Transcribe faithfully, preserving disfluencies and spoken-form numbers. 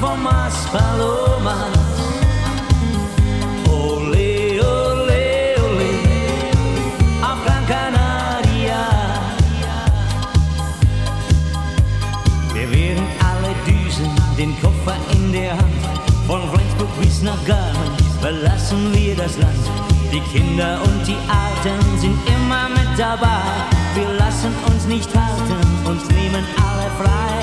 von Mas Palomas. Ole, ole, ole, auf Gran Canaria. Wir werden alle düsen, den Koffer in der Hand. Von Flensburg bis nach Garmin verlassen wir das Land. Die Kinder und die Alten sind immer mit dabei. Wir lassen uns nicht halten und nehmen alle frei.